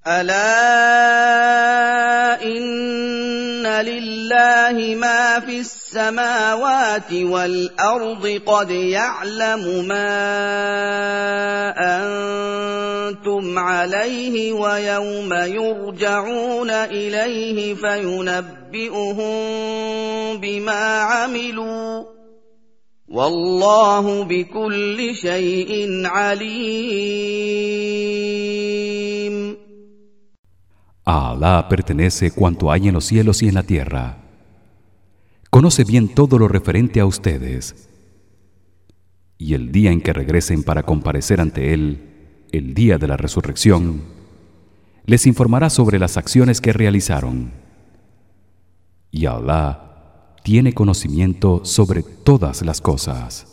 ألا إن لله ما في السماوات والأرض قد يعلم ما أنتم عليه ويوم يرجعون إليه فينبئهم بما عملوا والله بكل شيء عليم. A Alá pertenece cuanto hay en los cielos y en la tierra. Conoce bien todo lo referente a ustedes. Y el día en que regresen para comparecer ante él, el día de la resurrección, les informará sobre las acciones que realizaron. Y Alá tiene conocimiento sobre todas las cosas.